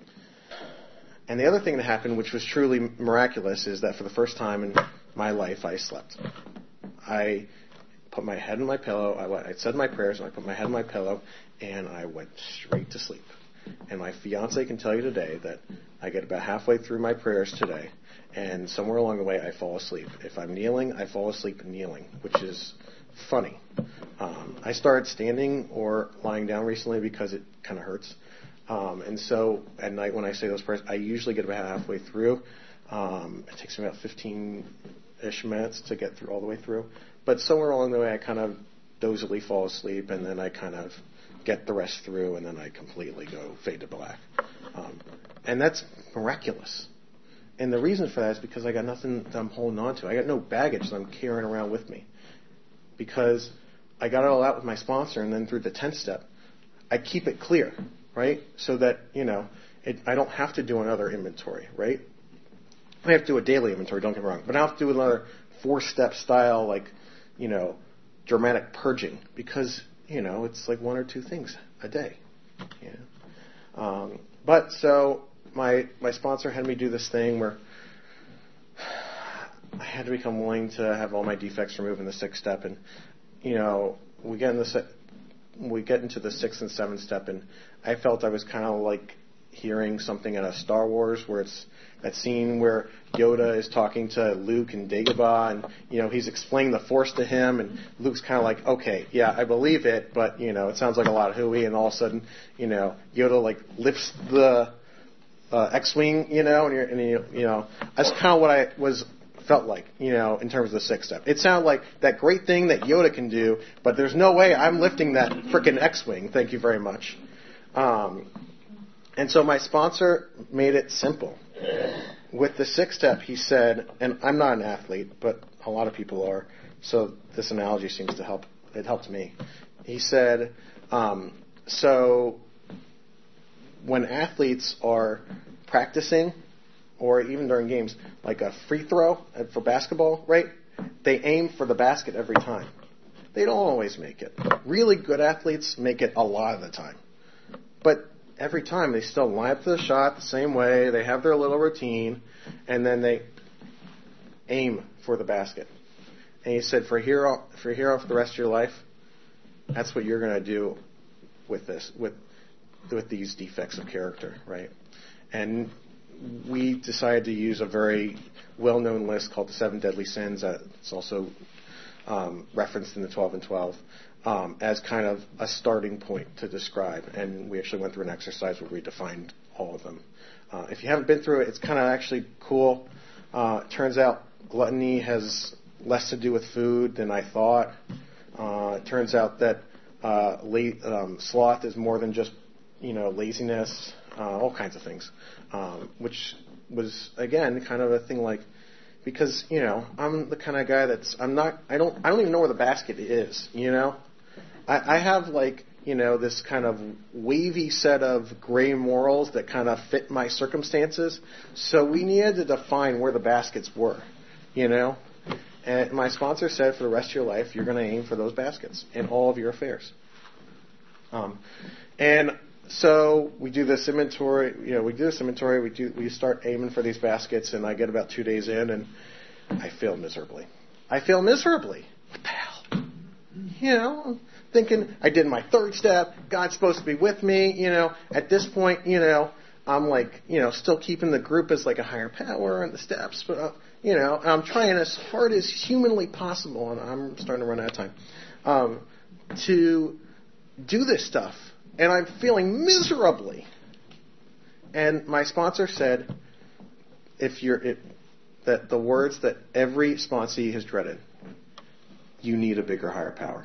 and the other thing that happened, which was truly miraculous, is that for the first time in my life, I slept. I put my head in my pillow. I, I said my prayers, and I put my head in my pillow, and I went straight to sleep. And my fiance can tell you today that I get about halfway through my prayers today, and somewhere along the way, I fall asleep. If I'm kneeling, I fall asleep kneeling, which is funny. Um, I started standing or lying down recently because it kind of hurts. Um, and so at night when I say those prayers, I usually get about halfway through. Um, it takes me about fifteen-ish minutes to get through all the way through. But somewhere along the way, I kind of dozily fall asleep, and then I kind of get the rest through, and then I completely go fade to black. Um, and that's miraculous. And the reason for that is because I got nothing that I'm holding on to. I got no baggage that I'm carrying around with me. Because I got it all out with my sponsor, and then through the tenth step, I keep it clear, right? So that, you know, it, I don't have to do another inventory, right? I have to do a daily inventory, don't get me wrong. But I don't have to do another four-step style, like, you know, dramatic purging. Because, you know, it's like one or two things a day. You know? Um, but so my my sponsor had me do this thing where I had to become willing to have all my defects removed in the sixth step, and you know, we get in the se- we get into the sixth and seventh step, and I felt I was kind of like hearing something out of Star Wars, where it's that scene where Yoda is talking to Luke and Dagobah, and you know, he's explaining the Force to him, and Luke's kind of like, okay, yeah, I believe it, but you know, it sounds like a lot of hooey, and all of a sudden, you know, Yoda like lifts the uh, X-wing, you know, and, you're, and you, you know, that's kind of what I was. Felt like, you know, in terms of the sixth step. It sounded like that great thing that Yoda can do, but there's no way I'm lifting that frickin' X-wing. Thank you very much. Um, and so my sponsor made it simple. With the sixth step, he said, and I'm not an athlete, but a lot of people are, so this analogy seems to help. It helped me. He said, um, so when athletes are practicing, or even during games, like a free throw for basketball, right? They aim for the basket every time. They don't always make it. Really good athletes make it a lot of the time. But every time they still line up for the shot the same way, they have their little routine, and then they aim for the basket. And he said, for here, for here for the rest of your life, that's what you're going to do with this, with with these defects of character, right? And we decided to use a very well-known list called the Seven Deadly Sins. Uh, it's also um, referenced in the twelve and twelve um, as kind of a starting point to describe. And we actually went through an exercise where we defined all of them. Uh, if you haven't been through it, it's kind of actually cool. Uh, it turns out gluttony has less to do with food than I thought. Uh, it turns out that uh, la- um, sloth is more than just, you know, laziness. Uh, all kinds of things, um, which was again kind of a thing like, because you know I'm the kind of guy that's I'm not I don't I don't even know where the basket is, you know, I, I have like you know this kind of wavy set of gray morals that kind of fit my circumstances, so we needed to define where the baskets were, you know, and my sponsor said for the rest of your life you're going to aim for those baskets in all of your affairs, um, and. So we do this inventory, you know, we do this inventory, we do, we start aiming for these baskets, and I get about two days in, and I fail miserably. I fail miserably. What the hell? You know, I'm thinking I did my third step, God's supposed to be with me, you know, at this point, you know, I'm like, you know, still keeping the group as like a higher power and the steps, but, uh, you know, I'm trying as hard as humanly possible, and I'm starting to run out of time, um, to do this stuff. And I'm feeling miserably. And my sponsor said, if you're it, that the words that every sponsee has dreaded, you need a bigger, higher power.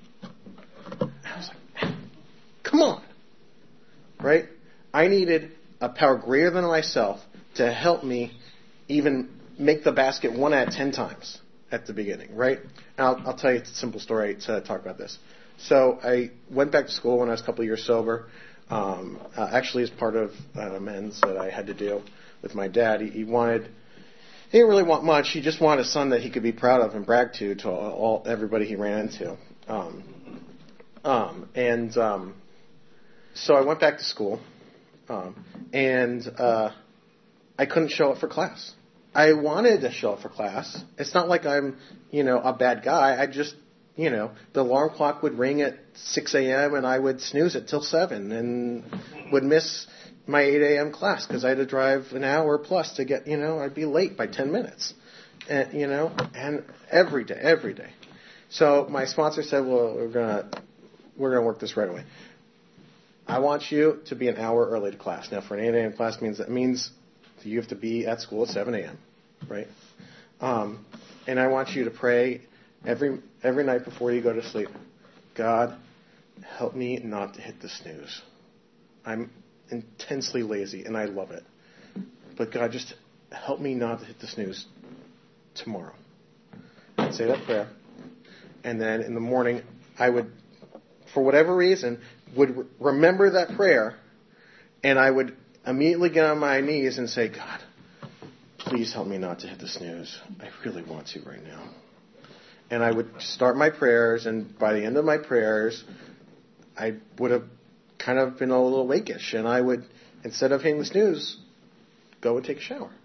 And I was like, come on. Right? I needed a power greater than myself to help me even make the basket one out of ten times at the beginning, right? And I'll, I'll tell you a simple story to talk about this. So I went back to school when I was a couple of years sober, um, uh, actually as part of an amends that I had to do with my dad. He, he wanted, he didn't really want much. He just wanted a son that he could be proud of and brag to to all, all everybody he ran into. Um, um, and um, so I went back to school, um, and uh, I couldn't show up for class. I wanted to show up for class. It's not like I'm, you know, a bad guy. I just You know, the alarm clock would ring at six a.m. and I would snooze it till seven and would miss my eight a.m. class because I had to drive an hour plus to get, you know, I'd be late by ten minutes, and, you know, and every day, every day. So my sponsor said, well, we're going to, we're going to work this right away. I want you to be an hour early to class. Now for an eight a.m. class means that means you have to be at school at seven a.m., right? Um, and I want you to pray Every every night before you go to sleep, God, help me not to hit the snooze. I'm intensely lazy, and I love it. But God, just help me not to hit the snooze tomorrow. I'd say that prayer. And then in the morning, I would, for whatever reason, would re- remember that prayer, and I would immediately get on my knees and say, God, please help me not to hit the snooze. I really want to right now. And I would start my prayers, and by the end of my prayers, I would have kind of been a little wakeish, and I would, instead of hitting the snooze, go and take a shower.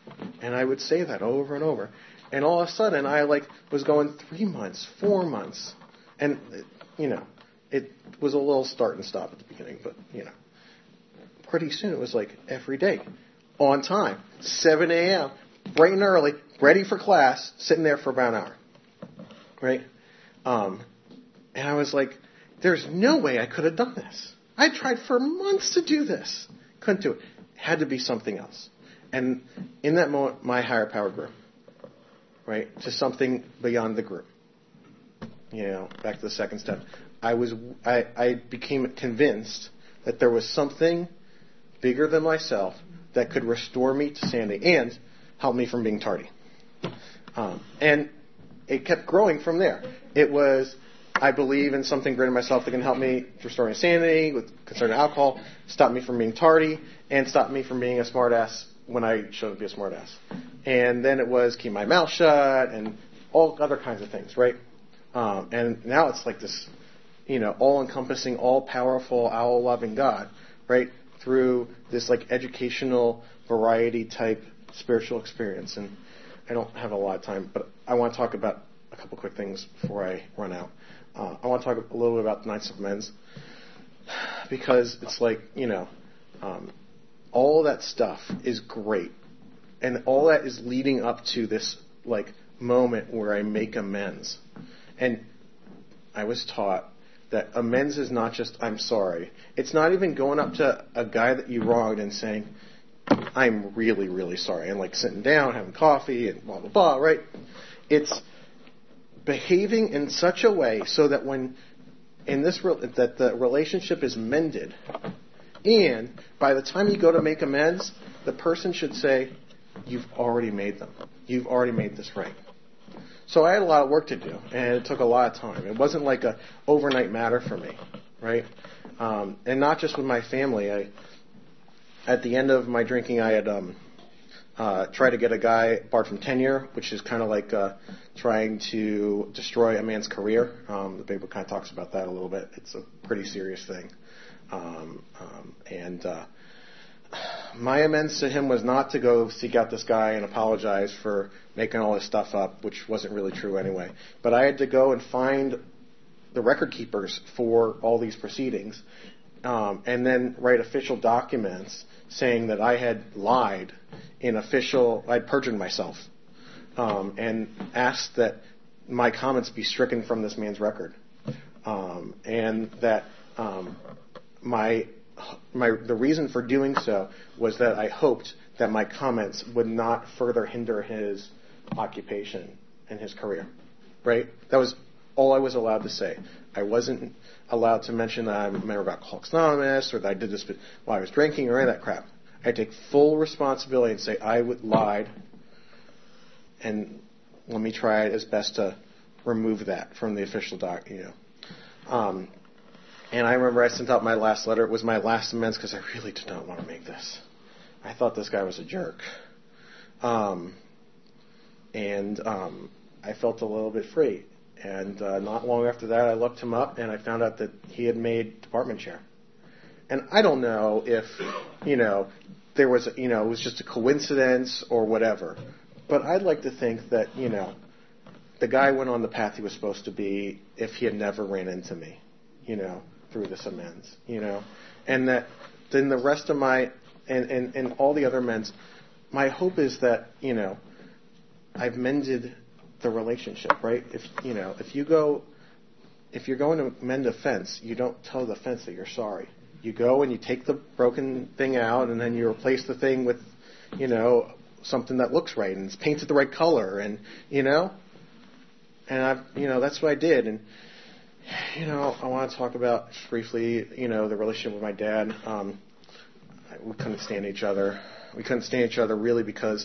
And I would say that over and over. And all of a sudden, I like was going three months, four months. And, you know, it was a little start and stop at the beginning. But, you know, pretty soon it was like every day, on time, seven a.m., bright and early, ready for class, sitting there for about an hour. Right? Um, and I was like, there's no way I could have done this. I tried for months to do this. Couldn't do it. Had to be something else. And in that moment, my higher power grew. Right? To something beyond the group. You know, back to the second step. I was, I, I became convinced that there was something bigger than myself that could restore me to sanity and help me from being tardy. Um, and it kept growing from there. It was, I believe in something greater than myself that can help me restoring sanity with concern to alcohol, stop me from being tardy, and stop me from being a smartass when I shouldn't be a smartass. And then it was keep my mouth shut and all other kinds of things, right? Um, and now it's like this, you know, all-encompassing, all-powerful, all-loving God, right? Through this like educational variety type spiritual experience. And I don't have a lot of time, but I want to talk about a couple quick things before I run out. Uh, I want to talk a little bit about the Knights of Amends because it's like, you know, um, all that stuff is great. And all that is leading up to this like moment where I make amends. And I was taught that amends is not just I'm sorry. It's not even going up to a guy that you wronged and saying, I'm really, really sorry. And like sitting down, having coffee and blah, blah, blah, right? It's behaving in such a way so that when in this re- that the relationship is mended, and by the time you go to make amends, the person should say, you've already made them. You've already made this right. So I had a lot of work to do, and it took a lot of time. It wasn't like a overnight matter for me, right? Um, and not just with my family. I, at the end of my drinking, I had um, uh, tried to get a guy barred from tenure, which is kind of like uh, trying to destroy a man's career. Um, the paper kind of talks about that a little bit. It's a pretty serious thing. Um, um, and uh, my amends to him was not to go seek out this guy and apologize for making all this stuff up, which wasn't really true anyway. But I had to go and find the record keepers for all these proceedings, um, and then write official documents saying that I had lied in official, I'd perjured myself, um, and asked that my comments be stricken from this man's record, um, and that um, my My, the reason for doing so was that I hoped that my comments would not further hinder his occupation and his career, right? That was all I was allowed to say. I wasn't allowed to mention that I'm a member of Alcoholics Anonymous or that I did this while I was drinking or any of that crap. I take full responsibility and say I would lied, and let me try as best to remove that from the official doc, you know. Um, And I remember I sent out my last letter. It was my last amends because I really did not want to make this. I thought this guy was a jerk. Um, and um, I felt a little bit free. And uh, not long after that, I looked him up, and I found out that he had made department chair. And I don't know if, you know, there was, you know, it was just a coincidence or whatever. But I'd like to think that, you know, the guy went on the path he was supposed to be if he had never ran into me, you know, through this amends, you know, and that then the rest of my, and, and, and all the other amends, my hope is that, you know, I've mended the relationship, right? If, you know, if you go, if you're going to mend a fence, you don't tell the fence that you're sorry. You go and you take the broken thing out and then you replace the thing with, you know, something that looks right and it's painted the right color and, you know, and I've, you know, that's what I did. And, you know, I want to talk about just briefly, you know, the relationship with my dad. Um, we couldn't stand each other. We couldn't stand each other really because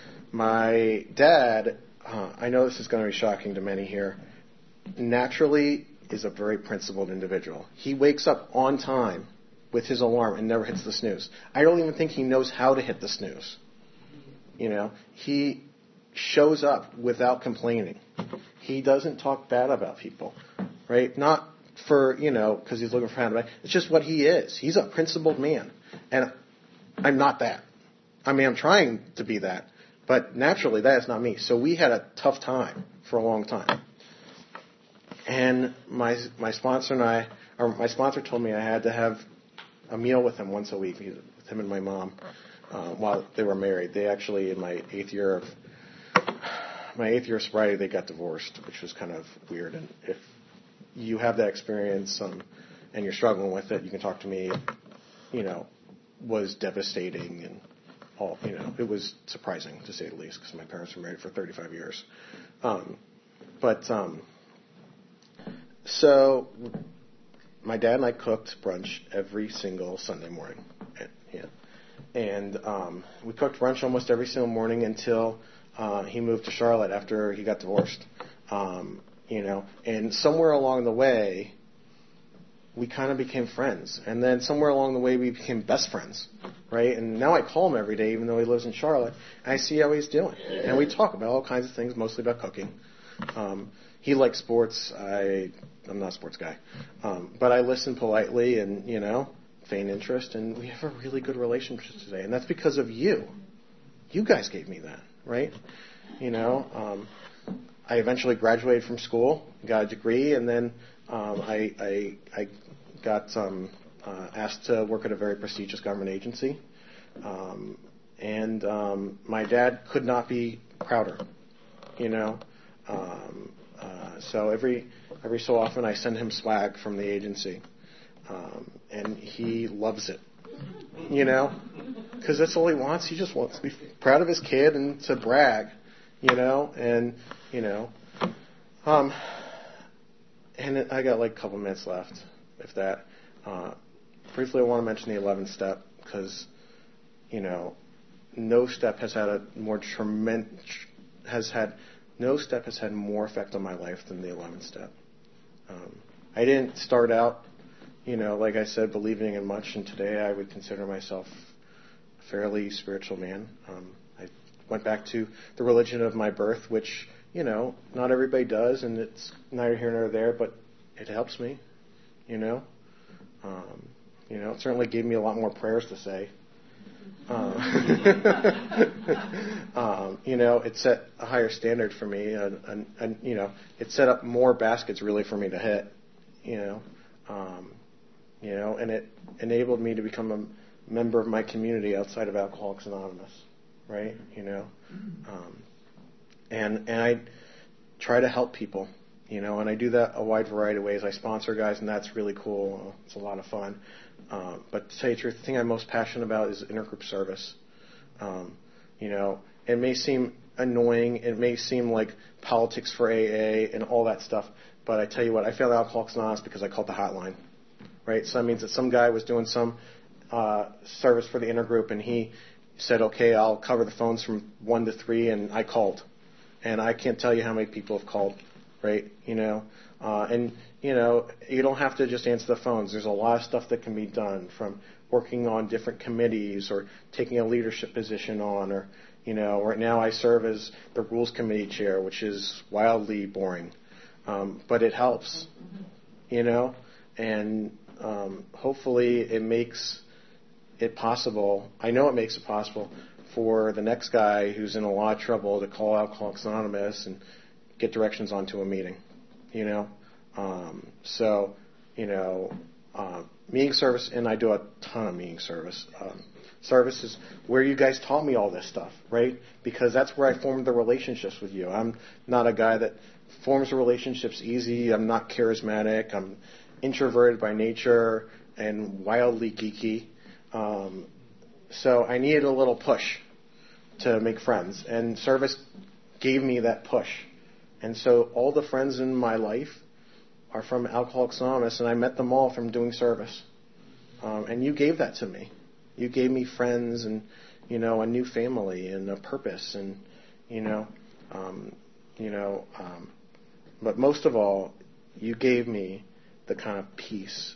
my dad, uh, I know this is going to be shocking to many here, naturally is a very principled individual. He wakes up on time with his alarm and never hits the snooze. I don't even think he knows how to hit the snooze. You know, he shows up without complaining. He doesn't talk bad about people. Right? Not for, you know, because he's looking for handbag. It's just what he is. He's a principled man. And I'm not that. I mean, I'm trying to be that. But naturally, that is not me. So we had a tough time for a long time. And my my sponsor and I, or my sponsor told me I had to have a meal with him once a week, with him and my mom, uh, while they were married. They actually, in my eighth year of my eighth year of sobriety, they got divorced, which was kind of weird. And if you have that experience um, and you're struggling with it, you can talk to me. You know, was devastating and all. You know, it was surprising to say the least because my parents were married for thirty-five years. Um, but um, so my dad and I cooked brunch every single Sunday morning. And, yeah. and um, we cooked brunch almost every single morning until uh, he moved to Charlotte after he got divorced. Um, you know, and somewhere along the way, we kind of became friends. And then somewhere along the way, we became best friends, right? And now I call him every day, even though he lives in Charlotte. And I see how he's doing. And we talk about all kinds of things, mostly about cooking. Um, he likes sports. I, I'm not a sports guy. Um, but I listen politely and, you know, feign interest. And we have a really good relationship today. And that's because of you. You guys gave me that, right? You know, um, I eventually graduated from school, got a degree, and then um, I, I, I got um, uh, asked to work at a very prestigious government agency. Um, and um, my dad could not be prouder, you know. Um, uh, so every every so often I send him swag from the agency, um, and he loves it, you know, because that's all he wants. He just wants to be proud of his kid and to brag, you know, and you know, um, and I got like a couple minutes left, if that. Uh, briefly, I want to mention the eleventh step because, you know, no step has had a more tremendous has had. No step has had more effect on my life than the eleventh step. Um, I didn't start out, you know, like I said, believing in much, and today I would consider myself a fairly spiritual man. Um, I went back to the religion of my birth, which, you know, not everybody does, and it's neither here nor there, but it helps me, you know. Um, you know, it certainly gave me a lot more prayers to say. Um, um, you know, it set a higher standard for me, and, and, and you know, it set up more baskets really for me to hit. You know, um, you know, and it enabled me to become a member of my community outside of Alcoholics Anonymous, right? You know, um, and and I try to help people, you know, and I do that a wide variety of ways. I sponsor guys, and that's really cool. It's a lot of fun. Um, but to tell you the truth, the thing I'm most passionate about is intergroup service. Um, you know, it may seem annoying, it may seem like politics for A A and all that stuff, but I tell you what, I failed Alcoholics Anonymous because I called the hotline, right? So that means that some guy was doing some uh, service for the intergroup, and he said, okay, I'll cover the phones from one to three, and I called. And I can't tell you how many people have called, right? You know, uh, and you know, you don't have to just answer the phones. There's a lot of stuff that can be done, from working on different committees or taking a leadership position on, or, you know, right now I serve as the rules committee chair, which is wildly boring, um, but it helps, you know, and um, hopefully it makes it possible. I know it makes it possible for the next guy who's in a lot of trouble to call Alcoholics Anonymous and get directions onto a meeting, you know. Um, so, you know, uh, meeting service, and I do a ton of meeting service. Um, service is where you guys taught me all this stuff, right? Because that's where I formed the relationships with you. I'm not a guy that forms relationships easy. I'm not charismatic. I'm introverted by nature and wildly geeky. Um, so I needed a little push to make friends, and service gave me that push. And so all the friends in my life are from Alcoholics Anonymous, and I met them all from doing service. Um, and you gave that to me. You gave me friends and, you know, a new family and a purpose, and, you know, um, you know, um, but most of all, you gave me the kind of peace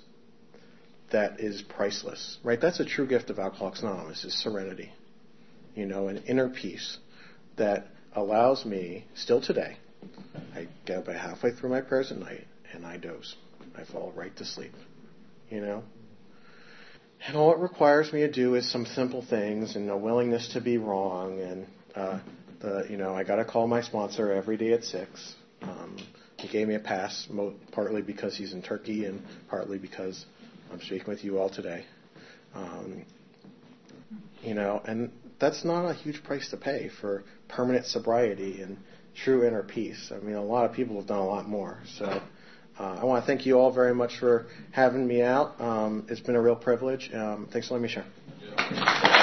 that is priceless, right? That's a true gift of Alcoholics Anonymous, is serenity, you know, an inner peace that allows me, still today, I get about halfway through my prayers at night, and I doze. I fall right to sleep, you know? And all it requires me to do is some simple things and a willingness to be wrong and Uh, the you know I got to call my sponsor every day at six. Um, he gave me a pass, mo- partly because he's in Turkey and partly because I'm speaking with you all today. Um, you know, and that's not a huge price to pay for permanent sobriety and true inner peace. I mean, a lot of people have done a lot more. So uh, I want to thank you all very much for having me out. Um, it's been a real privilege. Um, thanks for letting me share.